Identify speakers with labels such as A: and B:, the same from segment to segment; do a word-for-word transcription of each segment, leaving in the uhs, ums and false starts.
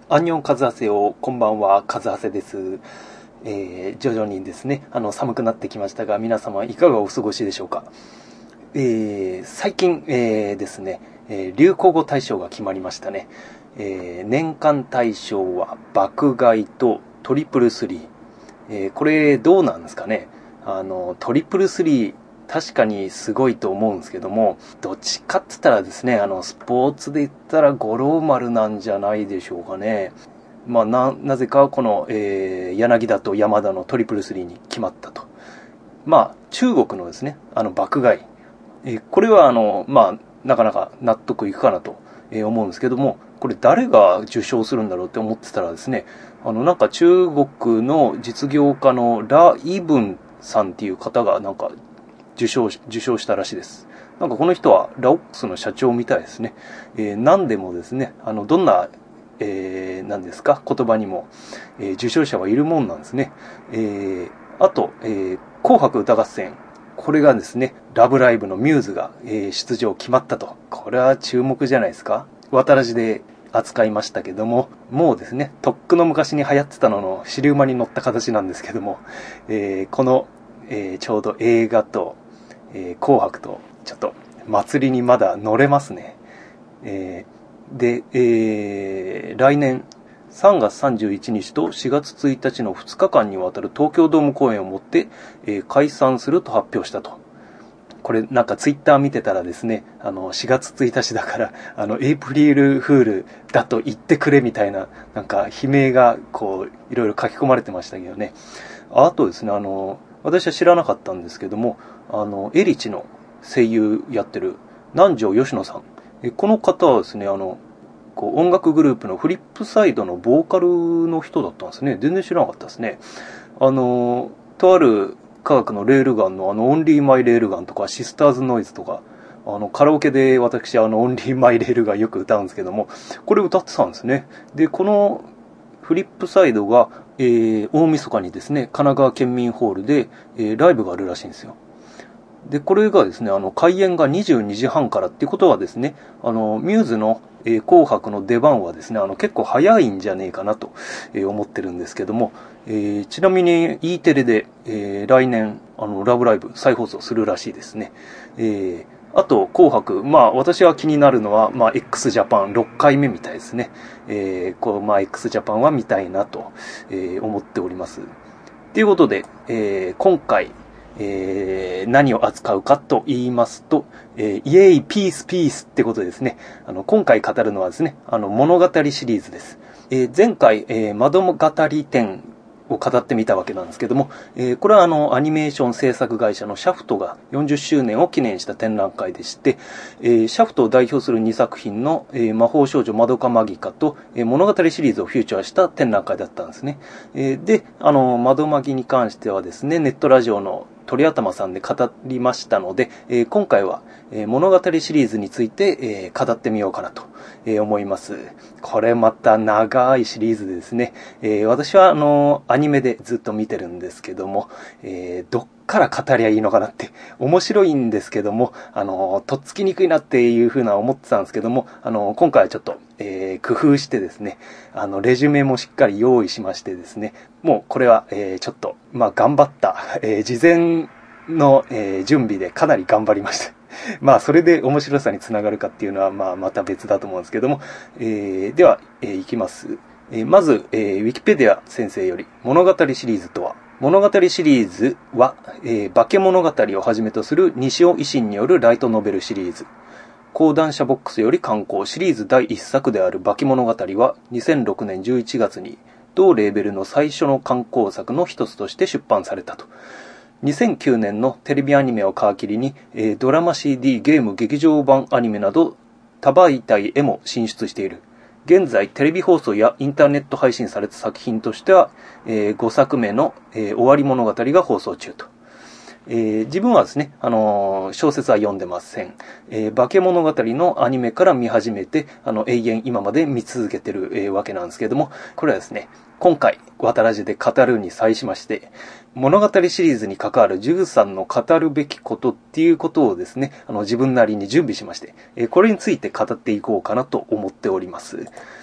A: アンニョンカズハセよ、こんばんは、カズハセです。えー、徐々にですね、あの寒くなってきましたが、皆様いかがお過ごしでしょうか。えー、最近、えー、ですね、えー、流行語大賞が決まりましたね。えー、年間大賞は爆買いとトリプルスリー。えー、これどうなんですかね。あのトリプルスリー確かにすごいと思うんですけども、どっちかって言ったらですね、あのスポーツで言ったら五郎丸なんじゃないでしょうかね。まあ、ななぜかこの、えー、柳田と山田のトリプルスリーに決まったと。まあ中国のですね、あの爆買い、えー、これはあのまあなかなか納得いくかなと思うんですけども、これ誰が受賞するんだろうって思ってたらですね、あのなんか中国の実業家のラ・イブンさんっていう方がなんか受賞受賞したらしいです。なんかこの人はラオックスの社長みたいですね。えー、何でもですね、あのどんな、えー、何ですか言葉にも、えー、受賞者はいるもんなんですね。えー、あと、えー、紅白歌合戦。これがですね、ラブライブのミューズが、えー、出場決まったと。これは注目じゃないですか。渡らじで扱いましたけども、もうですね、とっくの昔に流行ってたのの尻馬に乗った形なんですけども、えー、この、えー、ちょうど映画と、えー、紅白とちょっと祭りにまだ乗れますね。えー、で、えー、来年さんがつさんじゅういちにちとしがつついたちのふつかかんにわたる東京ドーム公演をもって、えー、解散すると発表したと。これなんかツイッター見てたらですね、あのしがつついたちだからあのエイプリルフールだと言ってくれみたいななんか悲鳴がこういろいろ書き込まれてましたけどね。あとですね、あの私は知らなかったんですけども、あのエリチの声優やってる南條吉野さん、えこの方はですね、あのこう音楽グループのフリップサイドのボーカルの人だったんですね。全然知らなかったですね。あのとある科学のレールガンのあのオンリーマイレールガンとかシスターズノイズとか、あのカラオケで私あのオンリーマイレールガンよく歌うんですけども、これ歌ってたんですね。でこのフリップサイドが、えー、大晦日にですね、神奈川県民ホールで、えー、ライブがあるらしいんですよ。で、これがですね、あの、開演がにじゅうにじはんからっていうことはですね、あの、ミューズの、えー、紅白の出番はですね、あの、結構早いんじゃねえかなと、えー、思ってるんですけども、えー、ちなみに E テレで、えー、来年、あの、ラブライブ再放送するらしいですね。えーあと、紅白。まあ、私は気になるのは、まあ、x ジャパンろっかいめみたいですね。えー、こう、まあ、x ジャパンは見たいなと、えー、思っております。ということで、えー、今回、えー、何を扱うかと言いますと、えー、イエイ、ピース、ピースってことでですね、あの、今回語るのはですね、あの、物語シリーズです。えー、前回、えー、窓語り展を語ってみたわけなんですけども、えー、これはあのアニメーション制作会社のシャフトがよんじゅっしゅうねんを記念した展覧会でして、えー、シャフトを代表するにさく品の、えー、魔法少女まどかマギカと、えー、物語シリーズをフューチャーした展覧会だったんですね。えー、で、あのまどマギに関してはですね、ネットラジオの鳥頭さんで語りましたので、えー、今回は、えー、物語シリーズについて、えー、語ってみようかなと、えー、思います。これまた長いシリーズでですね、えー、私はあのアニメでずっと見てるんですけども、えー、どっから語りゃいいのかなって面白いんですけども、あのとっつきにくいなっていうふうな思ってたんですけども、あの今回はちょっと、えー、工夫してですね、あのレジュメもしっかり用意しましてですね、もうこれは、えー、ちょっとまあ頑張った、えー、事前の、えー、準備でかなり頑張りました。まあそれで面白さにつながるかっていうのはまあまた別だと思うんですけども、えー、では、えー、いきます。えー、まず、えー、ウィキペディア先生より物語シリーズとは、物語シリーズは、えー、化け物語をはじめとする西尾維新によるライトノベルシリーズ。講談社ボックスより刊行シリーズだいいっさくである化け物語はにせんろくねんじゅういちがつに同レーベルの最初の刊行作の一つとして出版されたと。にせんきゅうねんのテレビアニメを皮切りに、えー、ドラマ シーディー、ゲーム、劇場版アニメなど多媒体へも進出している。現在テレビ放送やインターネット配信された作品としては、えー、ごさくめの、えー、終わり物語が放送中と。えー、自分はですね、あのー、小説は読んでません。えー、化け物語のアニメから見始めて、あの、永遠今まで見続けてる、えー、わけなんですけれども、これはですね、今回、渡らじで語るに際しまして、物語シリーズに関わるじゅうさんの語るべきことっていうことをですね、あの、自分なりに準備しまして、えー、これについて語っていこうかなと思っております。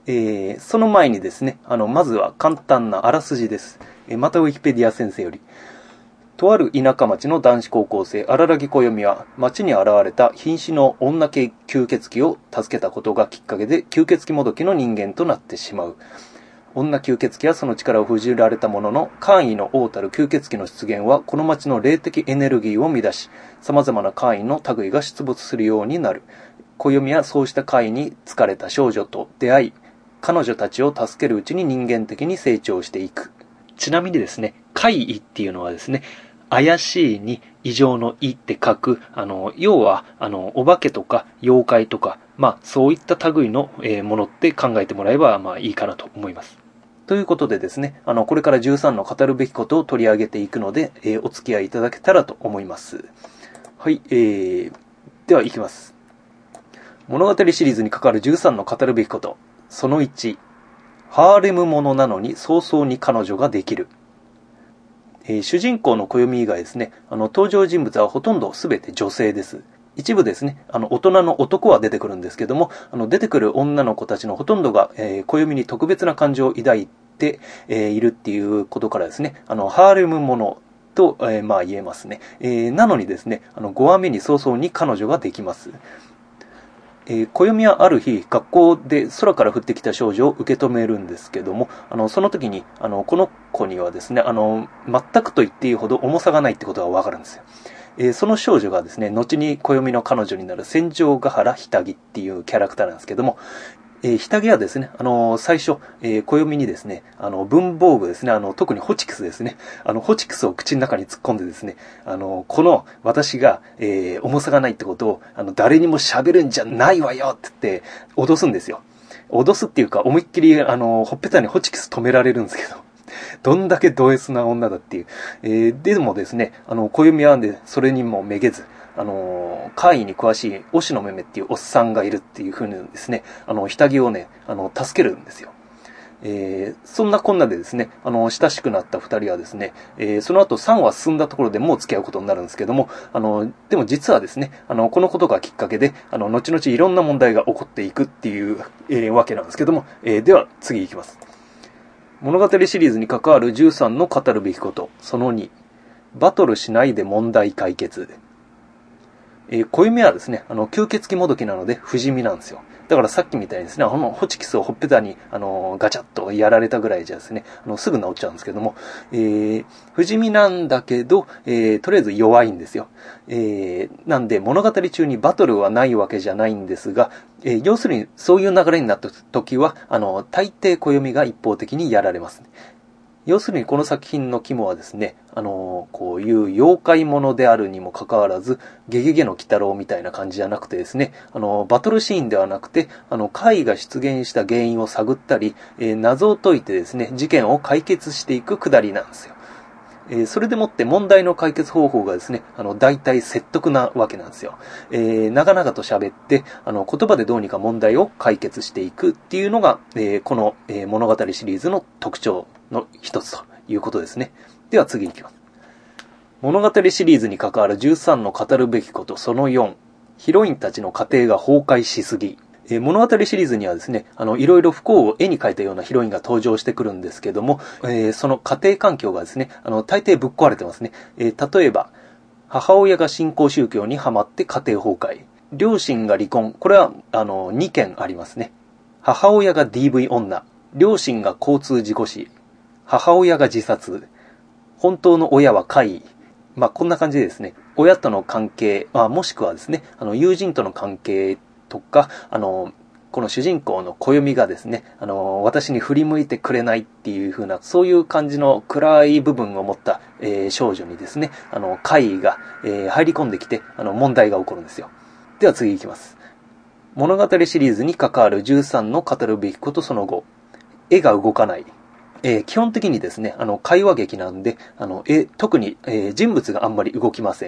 A: えー、その前にですね、あの、まずは簡単なあらすじです。えー、またウィキペディア先生より。とある田舎町の男子高校生、荒木暦は、町に現れた瀕死の女系吸血鬼を助けたことがきっかけで、吸血鬼もどきの人間となってしまう。女吸血鬼はその力を封じられたものの、怪異の王たる吸血鬼の出現は、この町の霊的エネルギーを乱し、様々な怪異の類が出没するようになる。暦はそうした怪異に疲れた少女と出会い、彼女たちを助けるうちに人間的に成長していく。ちなみにですね、怪異っていうのはですね、怪しいに異常の異って書く、あの、要は、あの、お化けとか妖怪とか、まあ、そういった類の、えー、ものって考えてもらえば、まあ、いいかなと思います。ということでですね、あの、これからじゅうさんの語るべきことを取り上げていくので、えー、お付き合いいただけたらと思います。はい、えー、では行きます。物語シリーズに関わるじゅうさんの語るべきこと。そのいち、ハーレムものなのに早々に彼女ができる。えー、主人公の暦以外ですね、あの登場人物はほとんど全て女性です。一部ですね、あの大人の男は出てくるんですけども、あの出てくる女の子たちのほとんどが、えー、暦に特別な感情を抱いて、えー、いるっていうことからですね、あのハーレムものと、えー、まあ言えますね。えー、なのにですね、あのごわめに早々に彼女ができます。えー、暦はある日、学校で空から降ってきた少女を受け止めるんですけども、あの、その時に、あの、この子にはですね、あの、全くと言っていいほど重さがないってことがわかるんですよ。えー、その少女がですね、後に暦の彼女になる戦場ヶ原ひたぎっていうキャラクターなんですけども、えー、ひたぎはですね、あのー、最初、えー、暦にですね、あの、文房具ですね、あの、特にホチキスですね、あの、ホチキスを口の中に突っ込んでですね、あの、この私が、えー、重さがないってことを、あの、誰にも喋るんじゃないわよって言って、脅すんですよ。脅すっていうか、思いっきり、あの、ほっぺたにホチキス止められるんですけど、どんだけド S な女だっていう。えー、でもですね、あの、暦はんで、それにもめげず、あの、怪異に詳しい、押野めめっていうおっさんがいるっていう風にですね、あの、ひたぎをね、あの、助けるんですよ。えー、そんなこんなでですね、あの、親しくなった二人はですね、えー、その後さんわ進んだところでもう付き合うことになるんですけども、あの、でも実はですね、あの、このことがきっかけで、あの、後々いろんな問題が起こっていくっていう、えー、わけなんですけども、えー、では次いきます。物語シリーズに関わるじゅうさんの語るべきこと、そのに、バトルしないで問題解決。えー、暦はですね、あの、吸血鬼もどきなので不死身なんですよ。だからさっきみたいにですね、あの、ホチキスをほっぺたに、あの、ガチャッとやられたぐらいじゃですね、あの、すぐ治っちゃうんですけども、えー、不死身なんだけど、えー、とりあえず弱いんですよ。えー、なんで物語中にバトルはないわけじゃないんですが、えー、要するにそういう流れになった時は、あの、大抵暦が一方的にやられますね。要するにこの作品の肝はですね、あのー、こういう妖怪ものであるにもかかわらず、ゲゲゲの鬼太郎みたいな感じじゃなくてですね、あのー、バトルシーンではなくて、あの、怪が出現した原因を探ったり、えー、謎を解いてですね、事件を解決していくくだりなんですよ。えー、それでもって問題の解決方法がですね、あの、大体説得なわけなんですよ。えー、長々と喋って、あの、言葉でどうにか問題を解決していくっていうのが、えー、この、えー、物語シリーズの特徴の一つということですね。では次いきます。物語シリーズに関わるじゅうさんの語るべきことそのよん、ヒロインたちの家庭が崩壊しすぎ。えー、物語シリーズにはですね、あの、いろいろ不幸を絵に描いたようなヒロインが登場してくるんですけども、えー、その家庭環境がですね、あの、大抵ぶっ壊れてますね。えー、例えば、母親が新興宗教にはまって家庭崩壊。両親が離婚。これは、あの、にけんありますね。母親が ディーブイ 女。両親が交通事故死。母親が自殺。本当の親は怪異。まあ、こんな感じでですね、親との関係、まあ、もしくはですね、あの、友人との関係とか、あの、この主人公の暦がですね、あの、私に振り向いてくれないっていう風な、そういう感じの暗い部分を持った、えー、少女にですね、あの、怪異が、えー、入り込んできて、あの、問題が起こるんですよ。では次いきます。物語シリーズに関わるじゅうさんの語るべきことそのご、絵が動かない。えー、基本的にですね、あの、会話劇なんで、あの、え、特に、えー、人物があんまり動きません。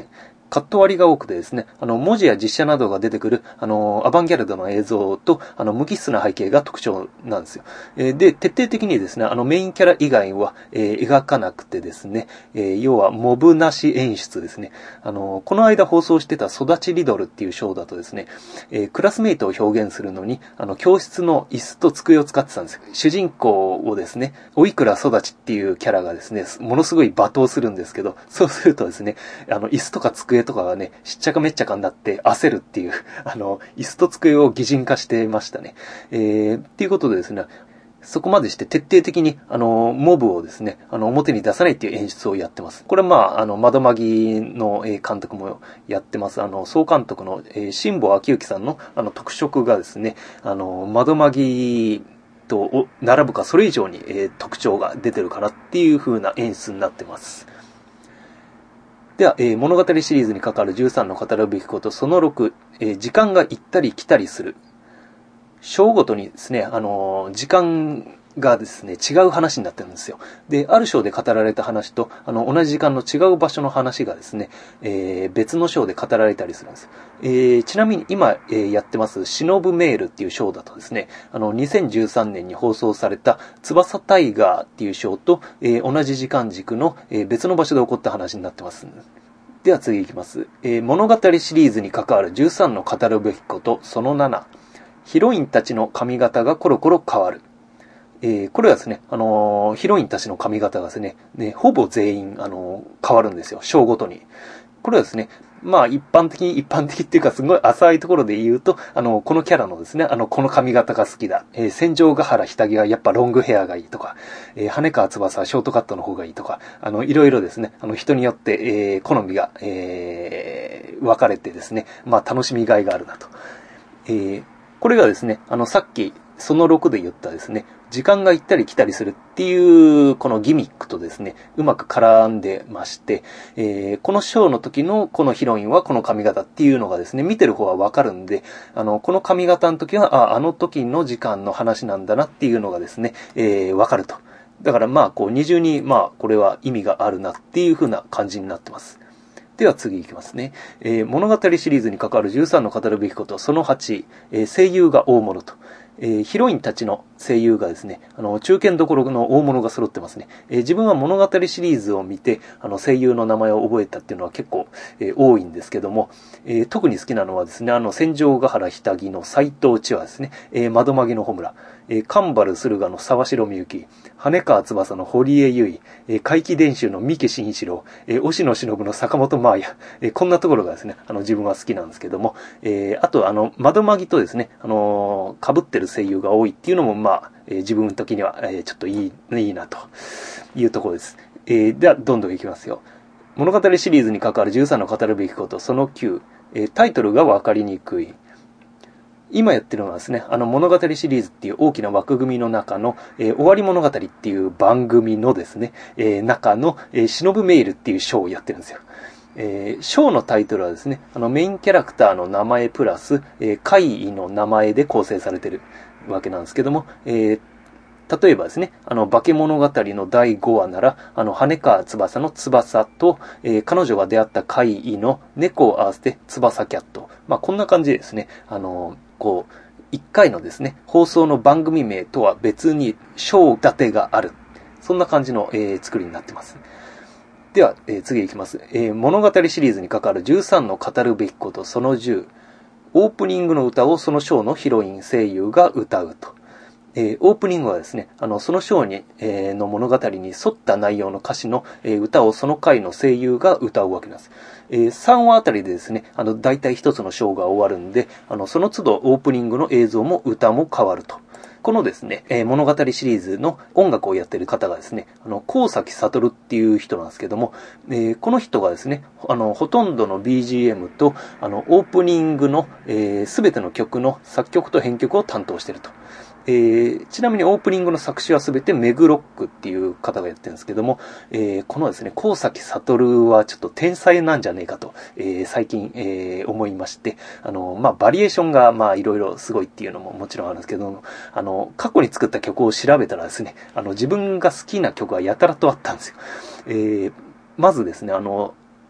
A: カット割りが多くてですね、あの、文字や実写などが出てくる、あの、アバンギャルドの映像と、あの、無機質な背景が特徴なんですよ。えー、で、徹底的にですね、あの、メインキャラ以外は、えー、描かなくてですね、えー、要は、モブなし演出ですね。あの、この間放送してた育ちリドルっていうショーだとですね、えー、クラスメイトを表現するのに、あの、教室の椅子と机を使ってたんですよ。主人公をですね、おいくら育ちっていうキャラがですね、ものすごい罵倒するんですけど、そうするとですね、あの、椅子とか机とかがね、しっちゃかめっちゃかになって焦るっていう、あの、椅子と机を擬人化してましたね。えー、っていうことでですね、そこまでして徹底的に、あの、モブをですね、あの、表に出さないっていう演出をやってます。これはまあ、あの、窓マギの監督もやってます。あの、総監督の、えー、新保昭之さんの、あの、特色がですね、あの、窓マギと並ぶかそれ以上に、えー、特徴が出てるかなっていう風な演出になってます。では、えー、物語シリーズに関わるじゅうさんの語るべきことそのろく、えー、時間が行ったり来たりする。章ごとにですね、あのー、時間がですね、違う話になってるんですよ。で、ある章で語られた話と、あの、同じ時間の違う場所の話がですね、えー、別の章で語られたりするんです。えー、ちなみに今、えー、やってます、忍ぶメールっていう章だとですね、あの、にせんじゅうさんねんに放送された、翼タイガーっていう章と、えー、同じ時間軸の、えー、別の場所で起こった話になってます。では次いきます。えー、物語シリーズに関わるじゅうさんの語るべきことそのなな。ヒロインたちの髪型がコロコロ変わる。えー、これはですね、あのー、ヒロインたちの髪型がですね、ねほぼ全員、あのー、変わるんですよ。章ごとに。これはですね、まあ一般的に、一般的っていうかすごい浅いところで言うと、あの、このキャラのですね、あの、この髪型が好きだ。えー、戦場ヶ原ひたぎはやっぱロングヘアがいいとか、えー、羽川翼はショートカットの方がいいとか、あの、いろいろですね、あの、人によって、えー、好みが、えー、分かれてですね、まあ楽しみがいがあるなと。えー、これがですね、あの、さっき、そのろくで言ったですね、時間が行ったり来たりするっていう、このギミックとですね、うまく絡んでまして、えー、このショーの時のこのヒロインはこの髪型っていうのがですね、見てる方はわかるんで、あの、この髪型の時は、あ、あの時の時間の話なんだなっていうのがですね、えー、わかると。だからまあ、こう、二重に、まあ、これは意味があるなっていう風な感じになってます。では次いきますね。えー、物語シリーズに関わるじゅうさんの語るべきこと、そのはち、えー、声優が大物と。えー、ヒロインたちの声優がですね、あの、中堅どころの大物が揃ってますね。えー、自分は物語シリーズを見て、あの、声優の名前を覚えたっていうのは結構、えー、多いんですけども、えー、特に好きなのはですね、あの、戦場ヶ原ひたぎの斎藤千和ですね、えー、窓マギの穂村、えー、カンバル駿河の沢城みゆき、羽川翼の堀江由衣、えー、怪奇伝習の三木慎一郎、えー、押野忍の坂本真綾、えー、こんなところがですね、あの、自分は好きなんですけども、えー、あと、あの、窓マギとですね、あのー、被ってる声優が多いっていうのも、まあ、えー、自分的には、えー、ちょっといい、いいなというところです。えー、では、どんどんいきますよ。物語シリーズに関わるじゅうさんの語るべきこと、そのきゅう、えー、タイトルがわかりにくい。今やってるのはですね、あの物語シリーズっていう大きな枠組みの中の、えー、終わり物語っていう番組のですね、えー、中の、えー、忍ぶメールっていうショーをやってるんですよ。えー、ショーのタイトルはですね、あのメインキャラクターの名前プラス、えー、怪異の名前で構成されてるわけなんですけども、えー例えばですね、あの、化け物語のだいごわなら、あの、羽川翼の翼と、えー、彼女が出会った怪異の猫を合わせて翼キャット。まあ、こんな感じでですね、あの、こう、いっかいのですね、放送の番組名とは別に、章立てがある。そんな感じの、えー、作りになってます。では、えー、次いきます、えー。物語シリーズに関わるじゅうさんの語るべきこと、そのじゅう。オープニングの歌をその章のヒロイン声優が歌うと。えー、オープニングはですね、あの、その章に、えー、の物語に沿った内容の歌詞の、えー、歌をその回の声優が歌うわけなんです。えー、さんわあたりでですね、あの、大体一つの章が終わるんで、あの、その都度オープニングの映像も歌も変わると。このですね、えー、物語シリーズの音楽をやっている方がですね、あの、高崎悟っていう人なんですけども、えー、この人がですね、あの、ほとんどの ビージーエム と、あの、オープニングの、えー、すべての曲の作曲と編曲を担当していると。えー、ちなみにオープニングの作詞はすべてメグロックっていう方がやってるんですけども、えー、このですね、高崎悟はちょっと天才なんじゃねえかと、えー、最近、えー、思いまして、あの、まあ、バリエーションが、まあ、いろいろすごいっていうのももちろんあるんですけども、あの、過去に作った曲を調べたらですね、あの、自分が好きな曲がやたらとあったんですよ。えー、まずですね、あの、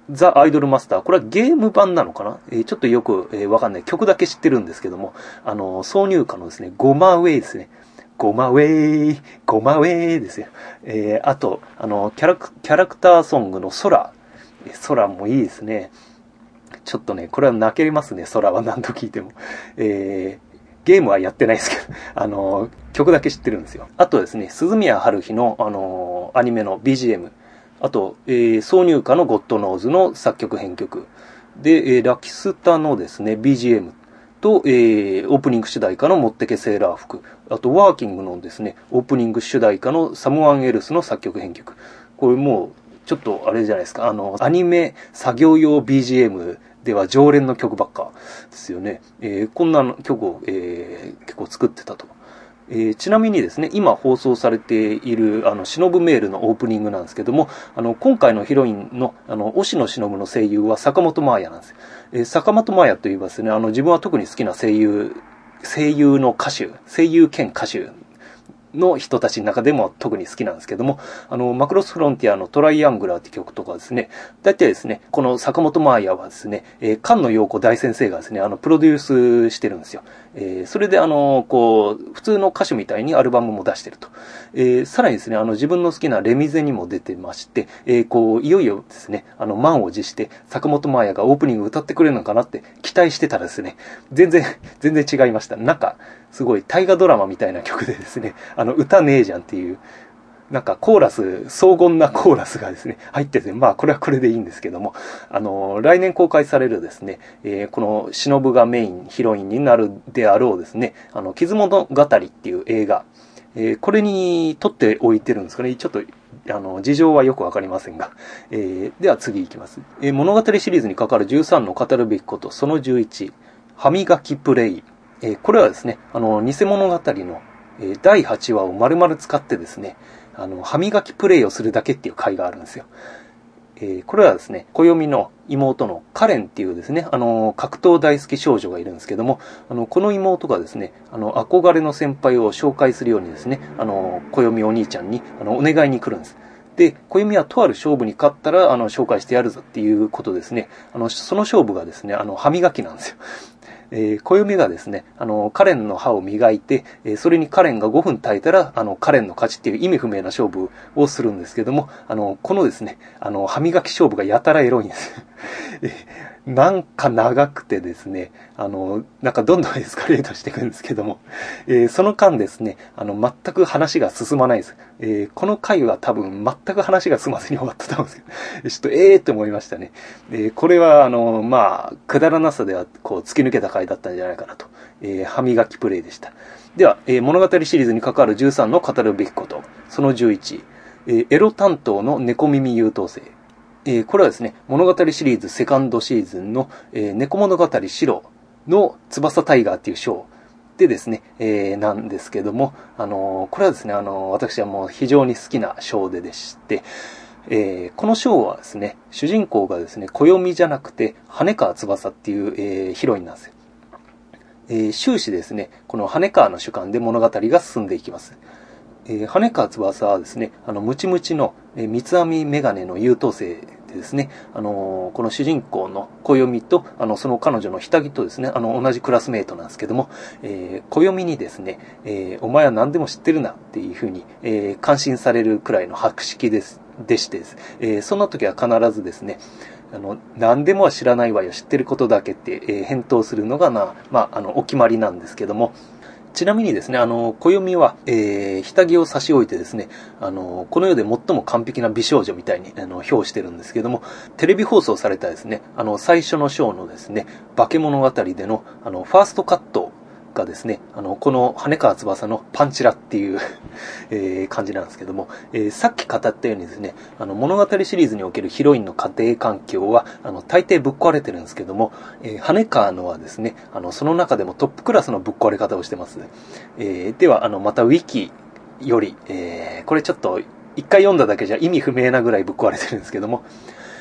A: ザ・アイドルマスター。これはゲーム版なのかな、えー、ちょっとよく、えー、わかんない。曲だけ知ってるんですけども、あの、挿入歌のですね、ゴマウェイですね。ゴマウェイ、ゴマウェイですよ。えー、あと、あの、キャラク、キャラクターソングの空。空もいいですね。ちょっとね、これは泣けますね、空は何度聞いても。えー、ゲームはやってないですけど、あの、曲だけ知ってるんですよ。あとですね、鈴宮春日の、あの、アニメの ビージーエム。あと、えー、挿入歌のゴッドノーズの作曲編曲。で、えー、ラキスタのですね、ビージーエム。と、えー、オープニング主題歌のもってけセーラー服。あと、ワーキングのですね、オープニング主題歌のサムワンエルスの作曲編曲。これもう、ちょっとあれじゃないですか。あの、アニメ作業用 ビージーエム では常連の曲ばっかですよね。えー、こんな曲を、えー、結構作ってたと。えー、ちなみにですね、今放送されている、あの、忍メールのオープニングなんですけども、あの、今回のヒロインの、あの、押野忍の声優は坂本真綾なんですよ。えー、坂本真綾といいますね、あの、自分は特に好きな声優、声優の歌手、声優兼歌手の人たちの中でも特に好きなんですけども、あの、マクロスフロンティアのトライアングラーって曲とかですね、大体ですね、この坂本真綾はですね、えー、菅野陽子大先生がですね、あの、プロデュースしてるんですよ。えー、それであの、こう、普通の歌手みたいにアルバムも出してると。えー、さらにですね、あの、自分の好きなレミゼにも出てまして、えー、こう、いよいよですね、あの、満を持して、坂本真綾がオープニング歌ってくれるのかなって期待してたらですね、全然、全然違いました。なんか、すごい大河ドラマみたいな曲でですね、あの、歌ねえじゃんっていう、なんかコーラス、荘厳なコーラスがですね、入ってて、まあこれはこれでいいんですけども、あの、来年公開されるですね、えー、この忍がメイン、ヒロインになるであろうですね、あの、傷物語っていう映画、えー、これに撮っておいてるんですかね、ちょっと、あの、事情はよくわかりませんが、えー、では次いきます。えー、物語シリーズに関わるじゅうさんの語るべきこと、そのじゅういち、歯磨きプレイ。えー、これはですね、あの、偽物語のだいはちわを丸々使ってですね、あの、歯磨きプレイをするだけっていう回があるんですよ。えー、これはですね、暦の妹のカレンっていうですね、あの、格闘大好き少女がいるんですけども、あの、この妹がですね、あの、憧れの先輩を紹介するようにですね、あの、暦お兄ちゃんに、あの、お願いに来るんです。で、暦はとある勝負に勝ったら、あの、紹介してやるぞっていうことですね。あの、その勝負がですね、あの、歯磨きなんですよ。えー、暦がですね、あの、カレンの歯を磨いて、えー、それにカレンがごふん耐えたら、あの、カレンの勝ちっていう意味不明な勝負をするんですけども、あの、このですね、あの、歯磨き勝負がやたらエロいんです。なんか長くてですね、あの、なんかどんどんエスカレートしていくんですけども、えー、その間ですね、あの、全く話が進まないです。えー、この回は多分全く話が進まずに終わったと思うんですけど、ちょっとええーって思いましたね。えー、これはあの、まあ、くだらなさではこう突き抜けた回だったんじゃないかなと。えー、歯磨きプレイでした。では、えー、物語シリーズに関わるじゅうさんの語るべきこと、そのじゅういち、えー、エロ担当の猫耳優等生。えー、これはですね、物語シリーズセカンドシーズンの、えー、猫物語白の翼タイガーっていう章でですね、えー、なんですけども、あのー、これはですね、あのー、私はもう非常に好きな章ででして、えー、この章はですね、主人公がですね、暦じゃなくて、羽川翼っていう、えー、ヒロインなんですよ。えー、終始ですね、この羽川の主観で物語が進んでいきます。えー、羽川翼はですね、あの、ムチムチの、えー、三つ編みメガネの優等生でですね、あのー、この主人公の暦と、あの、その彼女の下着とですね、あの、同じクラスメイトなんですけども、えー、暦にですね、えー、お前は何でも知ってるなっていうふうに、えー、感心されるくらいの博識です、でしてです、えー、そんな時は必ずですね、あの、何でもは知らないわよ、知ってることだけって、えー、返答するのがな、まあ、あの、お決まりなんですけども、ちなみにですね、あの、暦は、えー、下着を差し置いてですね、あの、この世で最も完璧な美少女みたいに、あの、評してるんですけども、テレビ放送されたですね、あの、最初の章のですね、化け物語での、あの、ファーストカットがですね、あの、この羽川翼のパンチラっていう、えー、感じなんですけども、えー、さっき語ったようにですね、あの、物語シリーズにおけるヒロインの家庭環境は、あの、大抵ぶっ壊れてるんですけども、えー、羽川のはですね、あの、その中でもトップクラスのぶっ壊れ方をしてます。えー、では、あの、またウィキより、えー、これちょっと、一回読んだだけじゃ意味不明なぐらいぶっ壊れてるんですけども、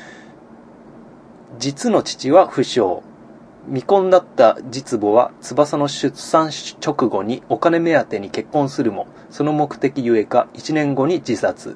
A: 実の父は不詳。未婚だった実母は翼の出産直後にお金目当てに結婚するも、その目的ゆえかいちねんごに自殺。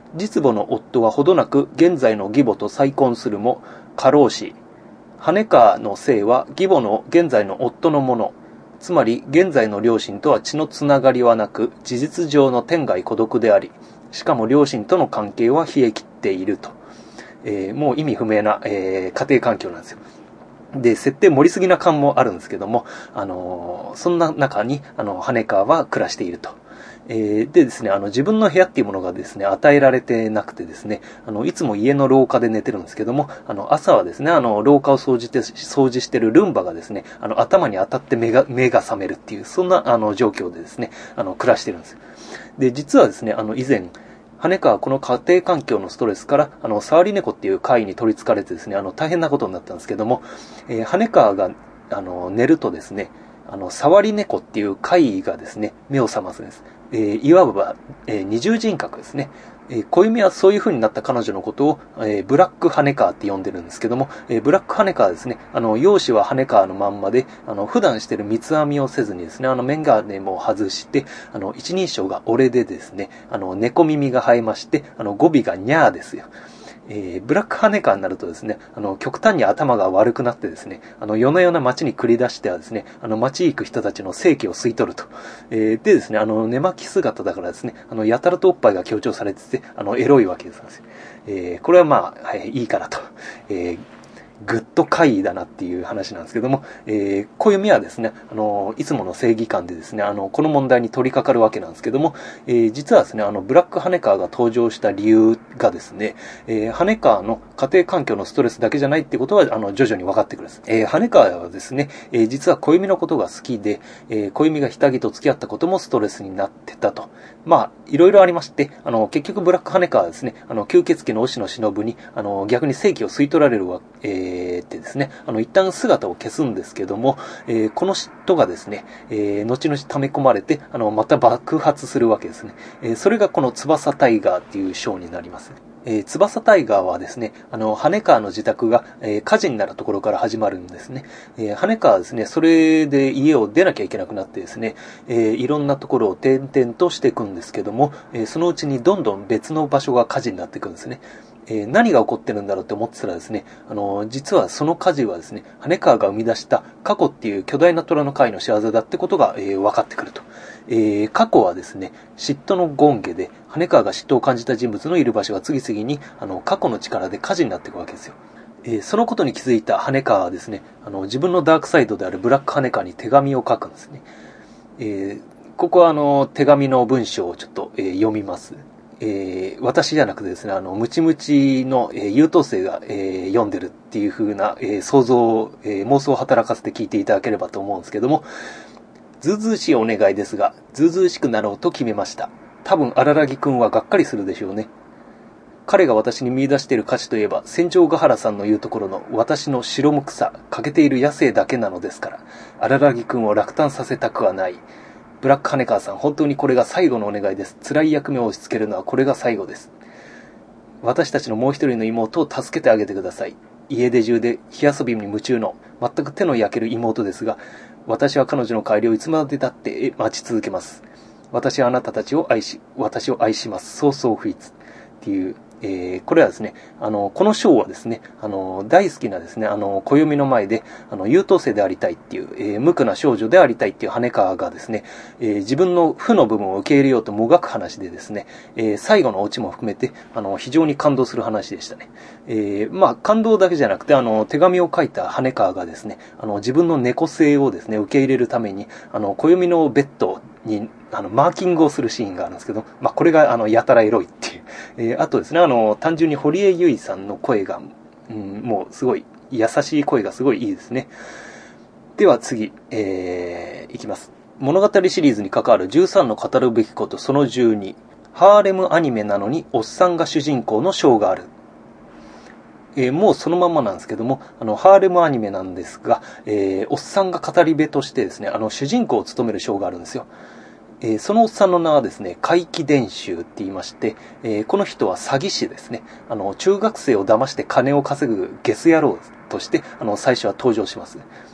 A: 実母の夫はほどなく現在の義母と再婚するも過労死。羽川の姓は義母の現在の夫のもの。つまり現在の両親とは血のつながりはなく、事実上の天涯孤独であり、しかも両親との関係は冷え切っていると。えー、もう意味不明な、えー、家庭環境なんですよ。で、設定盛りすぎな感もあるんですけども、あのー、そんな中に、あの、羽川は暮らしていると。えー、でですね、あの、自分の部屋っていうものがですね、与えられてなくてですね、あの、いつも家の廊下で寝てるんですけども、あの、朝はですね、あの、廊下を掃除して、掃除してるルンバがですね、あの、頭に当たって目が、目が覚めるっていう、そんな、あの、状況でですね、あの、暮らしてるんですよ。で、実はですね、あの、以前、羽川はこの家庭環境のストレスから、あの、触り猫っていう怪異に取り憑かれてですね、あの、大変なことになったんですけども、えー、羽川が、あの、寝るとですね、あの、触り猫っていう怪異がですね、目を覚ますんです。えー、いわば、えー、二重人格ですね。えー、小弓はそういう風になった彼女のことを、えー、ブラック羽川って呼んでるんですけども、えー、ブラック羽川はですね、あの、容姿は羽川のまんまで、あの、普段してる三つ編みをせずにですね、あの、メガネも外して、あの、一人称が俺でですね、あの、猫耳が生えまして、あの、語尾がニャーですよ。えー、ブラックハネカーになるとですね、あの、極端に頭が悪くなってですね、あの、夜な夜な街に繰り出してはですね、あの、街行く人たちの生気を吸い取ると。えー、でですね、あの、寝巻き姿だからですね、あの、やたらとおっぱいが強調されてて、あの、エロいわけです。えー、これはまあ、はい、いいからと。えーグッド怪異だなっていう話なんですけども、えー、小弓はですね、あの、いつもの正義感でですね、あの、この問題に取り掛かるわけなんですけども、えー、実はですね、あの、ブラックハネカーが登場した理由がですね、えー、ハネカーの家庭環境のストレスだけじゃないってことは、あの、徐々に分かってくるんです。えー、ハネカーはですね、えー、実は小弓のことが好きで、えー、小弓がひたぎと付き合ったこともストレスになってたと。まあ、いろいろありまして、あの、結局ブラックハネカーはですね、あの、吸血鬼の押野忍に、あの、逆に正気を吸い取られるわ、えーえー、ってですね、あの、一旦姿を消すんですけども、えー、この人がですね、えー、後々溜め込まれて、あの、また爆発するわけですね。えー、それがこの翼タイガーっていう章になります。えー、翼タイガーはですね、あの、羽川の自宅が、えー、火事になるところから始まるんですね。えー、羽川はですね、それで家を出なきゃいけなくなってですね、えー、いろんなところを転々としていくんですけども、えー、そのうちにどんどん別の場所が火事になっていくんですね。えー、何が起こってるんだろうって思ってたらですね、あのー、実はその火事はですね、羽川が生み出した過去っていう巨大な虎の会の仕業だってことが、えー、分かってくると。えー、過去はですね、嫉妬の権下で、羽川が嫉妬を感じた人物のいる場所が次々に、あの、過去の力で火事になっていくわけですよ。えー、そのことに気づいた羽川はですね、あの、自分のダークサイドであるブラック羽川に手紙を書くんですね。えー、ここはあの、手紙の文章をちょっと、えー、読みます。えー、私じゃなくてですね、あの、ムチムチの、えー、優等生が、えー、読んでるっていう風な、えー、想像、えー、妄想を働かせて聞いていただければと思うんですけども、ずうずうしいお願いですが、ずうずうしくなろうと決めました。多分、荒らぎくんはがっかりするでしょうね。彼が私に見出している価値といえば、戦場ヶ原さんの言うところの私の白むくさ、欠けている野生だけなのですから、荒らぎくんを落胆させたくはない。ブラックハネカーさん、本当にこれが最後のお願いです。辛い役目を押し付けるのはこれが最後です。私たちのもう一人の妹を助けてあげてください。家出中で火遊びに夢中の、全く手の焼ける妹ですが、私は彼女の帰りをいつまでだって待ち続けます。私はあなたたちを愛し、私を愛します。そうそうフィーツ。っていう、えー、これはですね、あの、この章はですね、あの、大好きなですね、あの、暦の前で、あの、優等生でありたいっていう、えー、無垢な少女でありたいっていう羽川がですね、えー、自分の負の部分を受け入れようともがく話でですね、えー、最後のオチも含めて、あの、非常に感動する話でしたね。えー、まあ、感動だけじゃなくて、あの、手紙を書いた羽川がですね、あの、自分の猫性をですね、受け入れるために、あの、暦のベッドに、あの、マーキングをするシーンがあるんですけど、まあ、これが、あの、やたらエロいっていう。えー、あとですね、あの、単純に堀江由衣さんの声が、うん、もうすごい、優しい声がすごいいいですね。では次、えー、いきます。物語シリーズに関わるじゅうさんの語るべきことそのじゅうに。ハーレムアニメなのにおっさんが主人公のショーがある。えー、もうそのまんまなんですけども、あの、ハーレムアニメなんですが、えー、おっさんが語り部としてですね、あの、主人公を務めるショーがあるんですよ。えー、そのおっさんの名はですね、怪奇伝習って言いまして、えー、この人は詐欺師ですね。あの、中学生を騙して金を稼ぐゲス野郎として、あの、最初は登場します。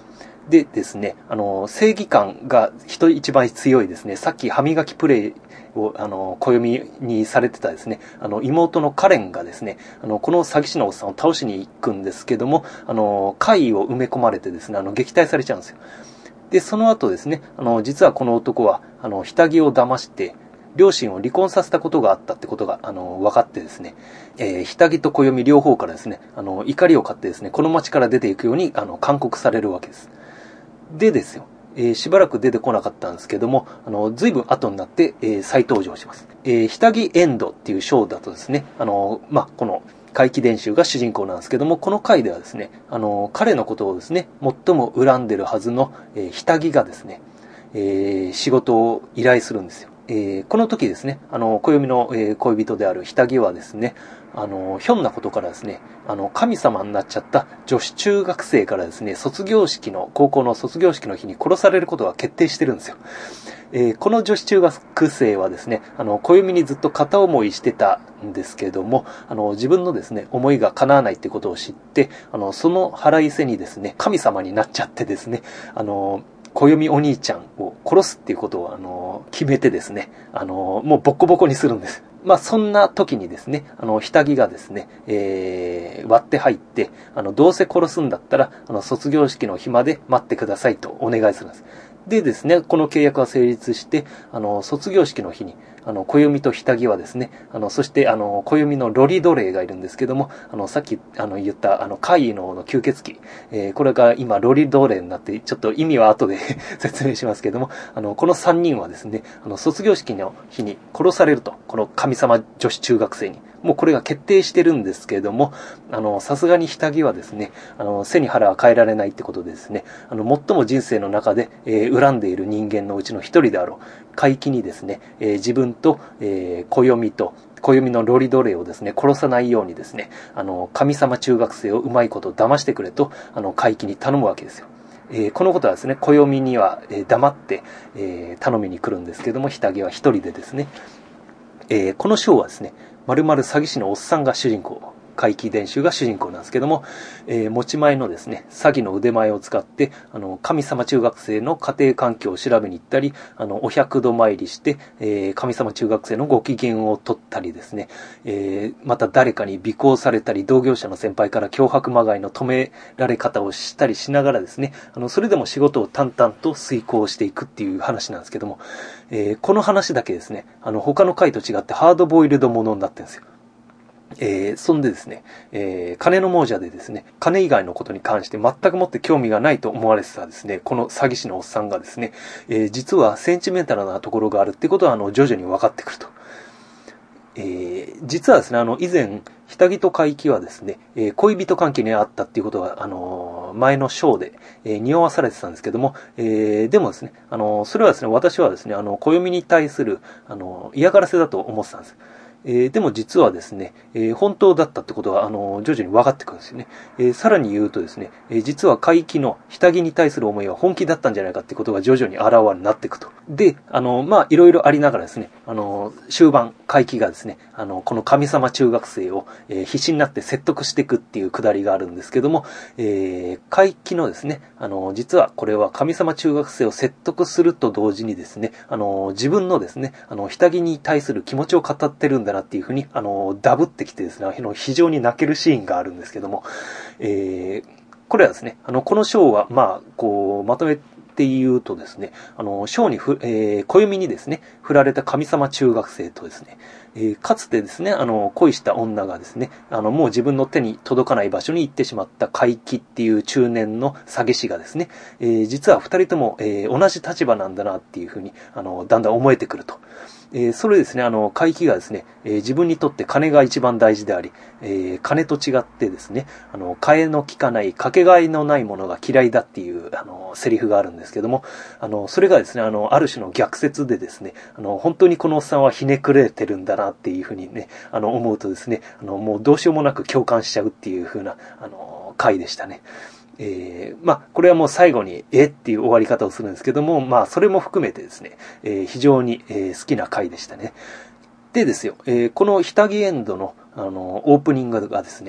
A: でですね、あの、正義感が人一番強いですね、さっき歯磨きプレイを、あの、暦にされてたですね、あの、妹のカレンがですね、あの、この詐欺師のおっさんを倒しに行くんですけども、あの、怪異を埋め込まれてですね、あの、撃退されちゃうんですよ。で、その後ですね、あの、実はこの男は、あの、下着を騙して、両親を離婚させたことがあったってことが、あの、分かってですね、えー、下着と暦両方からですね、あの、怒りを買ってですね、この町から出ていくように、あの、勧告されるわけです。でですよ、えー、しばらく出てこなかったんですけども、あの、随分後になって、えー、再登場します。えー、下着エンドっていう章だとですね、あの、まあ、この、怪奇伝習が主人公なんですけども、この回ではですね、あの、彼のことをですね、最も恨んでるはずの、えー、下着がですね、えー、仕事を依頼するんですよ。えー、この時ですね、あの、暦の、えー、恋人である下着はですね、あの、ひょんなことからですね、あの、神様になっちゃった女子中学生からですね、卒業式の、高校の卒業式の日に殺されることが決定してるんですよ。えー、この女子中学生はですね、あの、暦にずっと片思いしてたんですけども、あの、自分のですね、思いが叶わないってことを知って、あの、その腹いせにですね、神様になっちゃってですね、あの、暦お兄ちゃんを殺すっていうことを、あの、決めてですね、あの、もうボッコボコにするんです。まあ、そんな時にですね、あの、下着がですね、えー、割って入って、あの、どうせ殺すんだったら、あの、卒業式の日まで待ってくださいとお願いするんです。でですね、この契約が成立して、あの、卒業式の日に、あの、暦と下着はですね、あの、そして、あの、暦のロリ奴隷がいるんですけども、あの、さっき、あの、言った、あの、怪異の吸血鬼、えー、これが今、ロリ奴隷になって、ちょっと意味は後で説明しますけども、あの、このさんにんはですね、あの、卒業式の日に殺されると、この神様女子中学生に。もうこれが決定してるんですけれども、あの、さすがに下着はですね、あの、背に腹は変えられないってことでですね、あの、最も人生の中で、えー、恨んでいる人間のうちの一人であろう、怪奇にですね、えー、自分と、えー、暦と、暦のロリ奴隷をですね、殺さないようにですね、あの、神様中学生をうまいこと騙してくれと、あの、怪奇に頼むわけですよ。えー、このことはですね、暦には、えー、黙って、えー、頼みに来るんですけども、下着は一人でですね、えー、この章はですね、まるまる詐欺師のおっさんが主人公、怪奇伝習が主人公なんですけども、えー、持ち前のですね、詐欺の腕前を使って、あの、神様中学生の家庭環境を調べに行ったり、あの、お百度参りして、えー、神様中学生のご機嫌を取ったりですね、えー、また誰かに尾行されたり、同業者の先輩から脅迫まがいの止められ方をしたりしながらですね、あの、それでも仕事を淡々と遂行していくっていう話なんですけども、えー、この話だけですね、あの、他の回と違ってハードボイルドものになってるんですよ。えー、そんでですね、えー、金の亡者でですね、金以外のことに関して全くもって興味がないと思われてたですね、この詐欺師のおっさんがですね、えー、実はセンチメンタルなところがあるってことは、あの、徐々に分かってくると。えー、実はですね、あの、以前、下着と怪奇はですね、えー、恋人関係にあったっていうことが、あのー、前の章で、えー、匂わされてたんですけども、えー、でもですね、あのー、それはですね、私はですね、あの、暦に対する、あのー、嫌がらせだと思ってたんです。えー、でも実はですね、えー、本当だったってことは、あのー、徐々に分かってくるんですよね。えー、さらに言うとですね、えー、実は怪奇の下着に対する思いは本気だったんじゃないかってことが徐々にあらわになっていくと。で、あのー、まあ、いろいろありながらですね、あのー、終盤、怪奇がですね、あのー、この神様中学生を、えー、必死になって説得していくっていうくだりがあるんですけども、えー、怪奇のですね、あのー、実はこれは神様中学生を説得すると同時にですね、あのー、自分のですね、あの、下着に対する気持ちを語ってるんだなっていうふうに、あの、ダブってきてですね、非常に泣けるシーンがあるんですけども、えー、これはですね、あの、この章は、まあ、こう、まとめて言うとですね、あの、章にふ、えー、暦にですね、振られた神様中学生とですね、えー、かつてですね、あの、恋した女がですね、あの、もう自分の手に届かない場所に行ってしまった怪奇っていう中年の詐欺師がですね、えー、実は二人とも、えー、同じ立場なんだなっていうふうに、あの、だんだん思えてくると。えー、それですね、あの、怪奇がですね、えー、自分にとって金が一番大事であり、えー、金と違ってですね、あの、替えの利かない、かけがえのないものが嫌いだっていう、あの、セリフがあるんですけども、あの、それがですね、あの、ある種の逆説でですね、あの、本当にこのおっさんはひねくれてるんだなっていうふうにね、あの、思うとですね、あの、もうどうしようもなく共感しちゃうっていうふうな、あの、回でしたね。えー、まあ、これはもう最後に、えっていう終わり方をするんですけども、まあ、それも含めてですね、えー、非常に、えー、好きな回でしたね。でですよ、えー、この下着エンドの、あの、オープニングがですね、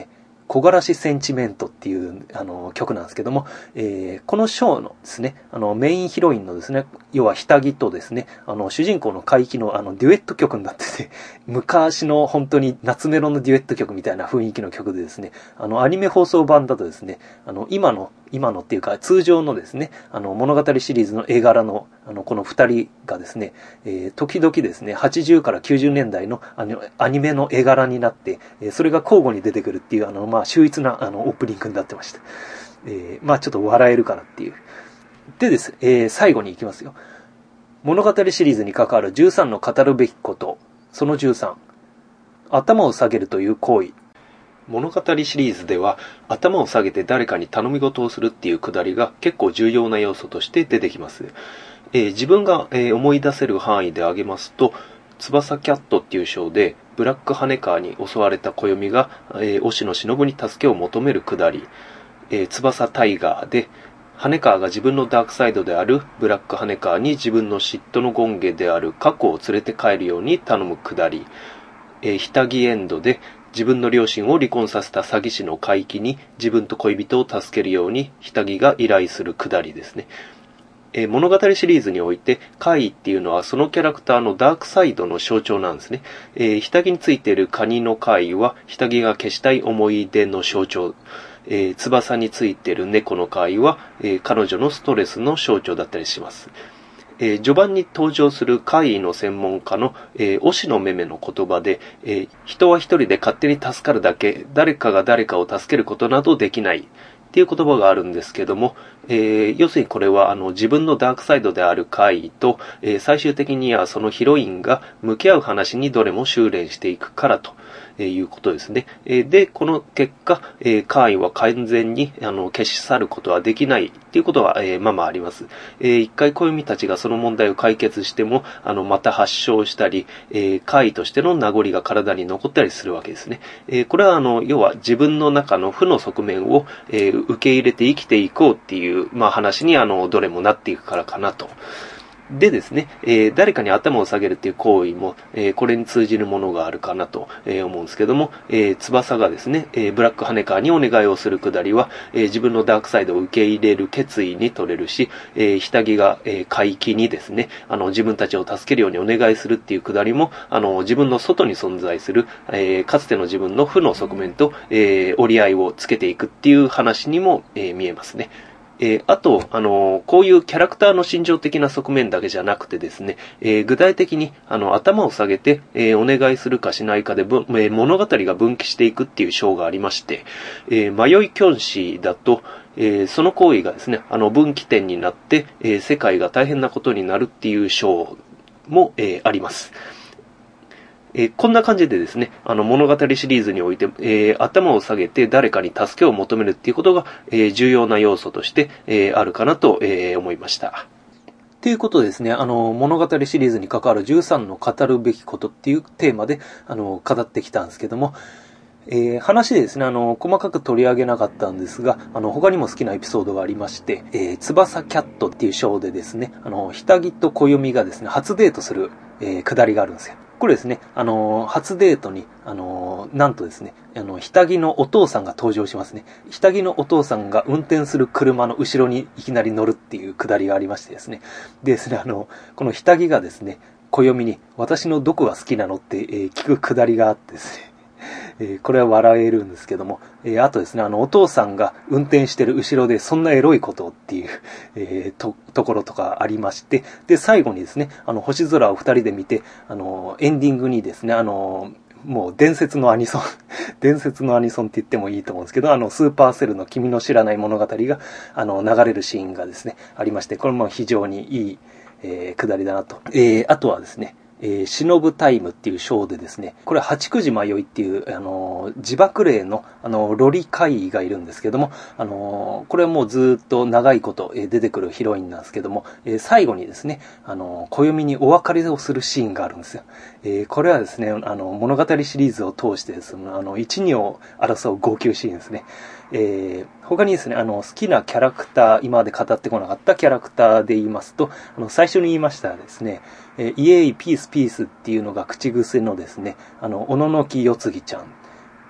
A: 木枯らしセンチメントっていうあの曲なんですけども、えー、このショーのですね、あのメインヒロインのですね、要は下着とですね、あの主人公の怪奇のあのデュエット曲になってて、昔の本当に夏メロのデュエット曲みたいな雰囲気の曲でですね、あのアニメ放送版だとですね、あの今の今のっていうか通常のですね、あの物語シリーズの絵柄のあのこの二人がですね、えー、時々ですね、はちじゅうからきゅうじゅうねんだいのあのアニメの絵柄になって、えー、それが交互に出てくるっていうあのまあ秀逸なあのオープニングになってました。えー、まあちょっと笑えるからっていう。でです、えー、最後に行きますよ。物語シリーズに関わるじゅうさんの語るべきこと、そのじゅうさん。頭を下げるという行為。物語シリーズでは頭を下げて誰かに頼み事をするっていうくだりが結構重要な要素として出てきます。えー、自分が、えー、思い出せる範囲で挙げますと、翼キャットっていうショーでブラックハネカーに襲われた暦が、えー、忍野忍に助けを求めるくだり、えー、翼タイガーでハネカーが自分のダークサイドであるブラックハネカーに自分の嫉妬の権化である過去を連れて帰るように頼むくだり、えー、ヒタギエンドで自分の両親を離婚させた詐欺師の怪奇に自分と恋人を助けるようにヒタギが依頼するくだりですね。えー、物語シリーズにおいて怪異っていうのはそのキャラクターのダークサイドの象徴なんですね。えー、ヒタギについているカニの怪異はヒタギが消したい思い出の象徴。えー、翼についている猫の怪異は、えー、彼女のストレスの象徴だったりします。えー、序盤に登場する怪異の専門家の、えー、押野めめの言葉で、えー、人は一人で勝手に助かるだけ、誰かが誰かを助けることなどできないっていう言葉があるんですけども、えー、要するにこれはあの自分のダークサイドである怪異と、えー、最終的にはそのヒロインが向き合う話にどれも修練していくからということですね。で、この結果、怪異は完全にあの消し去ることはできないっていうことは、えー、まあまああります。えー、一回暦たちがその問題を解決しても、あのまた発症したり、えー、怪異としての名残が体に残ったりするわけですね。えー、これはあの要は自分の中の負の側面を、えー、受け入れて生きていこうっていう、まあ、話にあのどれもなっていくからかなと。でですね、えー、誰かに頭を下げるっていう行為も、えー、これに通じるものがあるかなと、えー、思うんですけども、えー、翼がですね、えー、ブラックハネカーにお願いをするくだりは、えー、自分のダークサイドを受け入れる決意に取れるし、えー、ヒタギが、えー、怪奇にですね、あの自分たちを助けるようにお願いするっていうくだりも、あの自分の外に存在する、えー、かつての自分の負の側面と、えー、折り合いをつけていくっていう話にも、えー、見えますね。えー、あと、あのー、こういうキャラクターの心情的な側面だけじゃなくてですね、えー、具体的にあの頭を下げて、えー、お願いするかしないかで、えー、物語が分岐していくっていう章がありまして、えー、迷いキョンシーだと、えー、その行為がですね、あの分岐点になって、えー、世界が大変なことになるっていう章も、えー、あります。えー、こんな感じでですね、あの物語シリーズにおいて、えー、頭を下げて誰かに助けを求めるっていうことが、えー、重要な要素として、えー、あるかなと、えー、思いました。ということでですね、あの物語シリーズに関わるじゅうさんの語るべきことっていうテーマであの語ってきたんですけども、えー、話でですね、あの、細かく取り上げなかったんですが、あの、他にも好きなエピソードがありまして、えー、翼キャットっていうショーでですね、あの、ヒタギと暦がですね、初デートする、えー、くだりがあるんですよ。これですね、あの、初デートに、あの、なんとですね、あの、ヒタギのお父さんが登場しますね。ヒタギのお父さんが運転する車の後ろにいきなり乗るっていうくだりがありましてですね。でですね、あの、このヒタギがですね、暦に、私のどこが好きなのって、えー、聞くくだりがあってですね、えー、これは笑えるんですけども、えー、あとですね、あの、お父さんが運転してる後ろでそんなエロいことっていう、えー、と、ところとかありまして、で、最後にですね、あの、星空を二人で見て、あの、エンディングにですね、あの、もう伝説のアニソン、伝説のアニソンって言ってもいいと思うんですけど、あの、スーパーセルの君の知らない物語が、あの、流れるシーンがですね、ありまして、これも非常にいい、えー、くだりだなと。えー、あとはですね、えー、忍ぶタイムっていうショーでですね、これは八九時迷いっていう、あのー、自爆霊の、あのー、ロリ怪異がいるんですけども、あのー、これはもうずっと長いこと、えー、出てくるヒロインなんですけども、えー、最後にですね、あのー、暦にお別れをするシーンがあるんですよ。えー、これはですね、あの、物語シリーズを通してですね、あの、一、二を争う号泣シーンですね。えー、他にですね、あの、好きなキャラクター、今まで語ってこなかったキャラクターで言いますと、あの、最初に言いましたですね、えー、イエーイピースピースっていうのが口癖のですね、あの、おののきよつぎちゃん。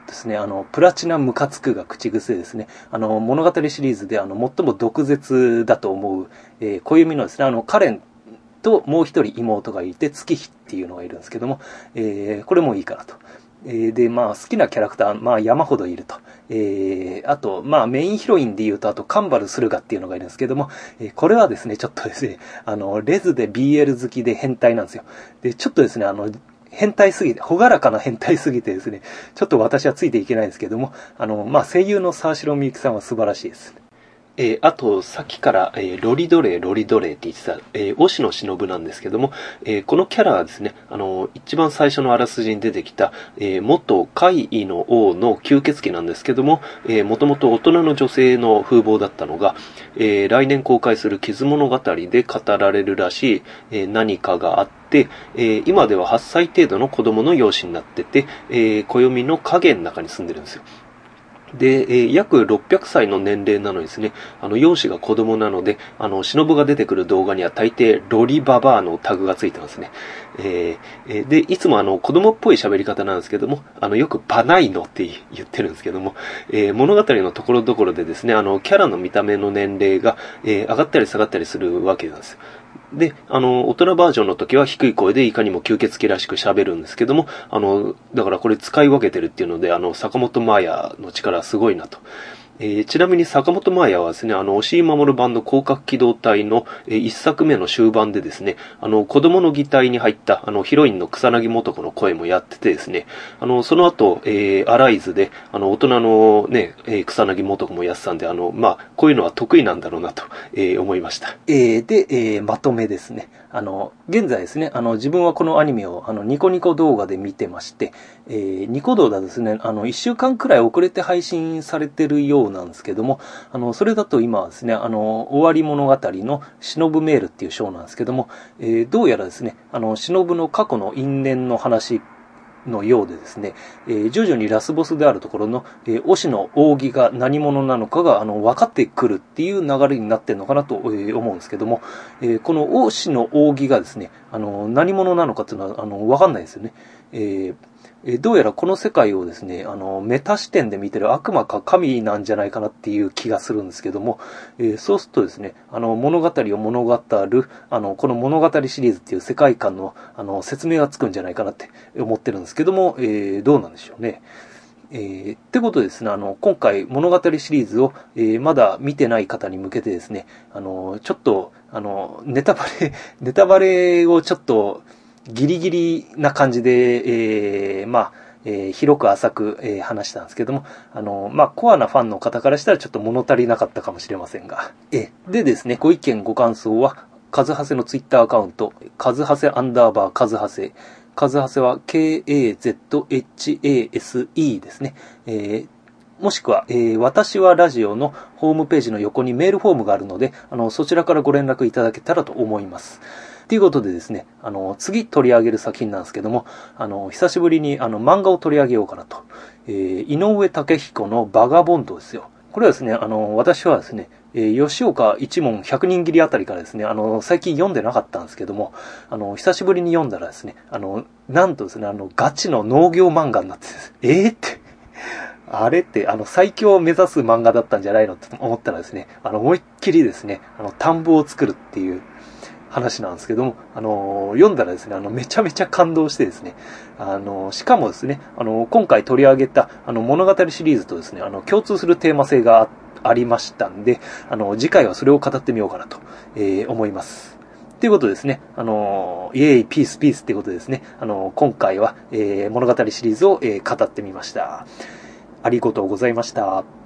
A: ですね、あの、プラチナムカつくが口癖ですね。あの、物語シリーズであの、最も毒舌だと思う、えー、小弓のですね、あの、カレンともう一人妹がいて、月日っていうのがいるんですけども、えー、これもいいかなと。えー、で、まあ、好きなキャラクター、まあ、山ほどいると。えー、あと、まあ、メインヒロインで言うと、あと、カンバル・スルガっていうのがいるんですけども、えー、これはですね、ちょっとですね、あの、レズで ビーエル 好きで変態なんですよ。で、ちょっとですね、あの、変態すぎて、ほがらかな変態すぎてですね、ちょっと私はついていけないんですけども、あの、まあ、声優の沢城みゆきさんは素晴らしいです。えー、あと、さっきから、えー、ロリドレー、ロリドレーって言ってた、えー、押野忍なんですけども、えー、このキャラはですね、あのー、一番最初のあらすじに出てきた、えー、元海位の王の吸血鬼なんですけども、えー、もともと大人の女性の風貌だったのが、えー、来年公開する傷物語で語られるらしい、えー、何かがあって、えー、今でははっさい程度の子供の養子になってて、えー、暦の影の中に住んでるんですよ。で、えー、約ろっぴゃくさいの年齢なのにですね、あの、容姿が子供なので、あの、忍が出てくる動画には大抵、ロリババアのタグがついてますね。えー、で、いつもあの、子供っぽい喋り方なんですけども、あの、よくバナイノって言ってるんですけども、えー、物語のところどころでですね、あの、キャラの見た目の年齢が、えー、上がったり下がったりするわけなんですよ。で、あの、大人バージョンの時は低い声でいかにも吸血鬼らしく喋るんですけども、あの、だからこれ使い分けてるっていうので、あの、坂本真綾の力すごいなと。えー、ちなみに坂本真綾はですね、あの、押井守版の広角機動隊の、えー、一作目の終盤でですね、あの、子供の擬態に入った、あの、ヒロインの草薙素子の声もやっててですね、あの、その後、えー、アライズで、あの、大人のね、えー、草薙素子もやってたんで、あの、まあ、こういうのは得意なんだろうなと、えー、思いました。えー、で、えー、まとめですね。あの、現在ですね、あの、自分はこのアニメを、あの、ニコニコ動画で見てまして、えー、ニコ動だですね、あの、一週間くらい遅れて配信されてるようなんですけども、あの、それだと今はですね、あの、終わり物語の忍メールっていう章なんですけども、えー、どうやらですね、あの、忍の過去の因縁の話のようでですね、えー、徐々にラスボスであるところの、えー、推しの扇が何者なのかが、あの、分かってくるっていう流れになってるのかなと、えー、思うんですけども、えー、この推しの扇がですね、あの、何者なのかっていうのは、あの、分かんないですよね。えーどうやらこの世界をですね、あの、メタ視点で見てる悪魔か神なんじゃないかなっていう気がするんですけども、えー、そうするとですね、あの、物語を物語る、あの、この物語シリーズっていう世界観の、あの、説明がつくんじゃないかなって思ってるんですけども、えー、どうなんでしょうね。えー、ってことでですね、あの、今回物語シリーズを、えー、まだ見てない方に向けてですね、あの、ちょっと、あの、ネタバレ、ネタバレをちょっと、ギリギリな感じで、えー、まあ、えー、広く浅く、えー、話したんですけども、あの、まあ、コアなファンの方からしたらちょっと物足りなかったかもしれませんが。えー、でですね、ご意見ご感想は、カズハセのツイッターアカウント、カズハセアンダーバーカズハセ、カズハセは ケーエーゼットエイチエーエスイー ですね。えーもしくは、えー、私はラジオのホームページの横にメールフォームがあるので、あの、そちらからご連絡いただけたらと思います。ということでですね、あの、次取り上げる作品なんですけども、あの、久しぶりにあの、漫画を取り上げようかなと。えー、井上武彦のバガボンドですよ。これはですね、あの、私はですね、えー、吉岡一門百人斬りあたりからですね、あの、最近読んでなかったんですけども、あの、久しぶりに読んだらですね、あの、なんとですね、あの、ガチの農業漫画になってです。えーって、あれって、あの、最強を目指す漫画だったんじゃないのって思ったらですね、あの、思いっきりですね、あの、田んぼを作るっていう話なんですけども、あの、読んだらですね、あの、めちゃめちゃ感動してですね、あの、しかもですね、あの、今回取り上げた、あの、物語シリーズとですね、あの、共通するテーマ性がありましたんで、あの、次回はそれを語ってみようかなと、えー、思います。ということですね、あの、イエーイ、ピース、ピースっていうことですね、あの、今回は、えー、物語シリーズを、えー、語ってみました。ありがとうございました。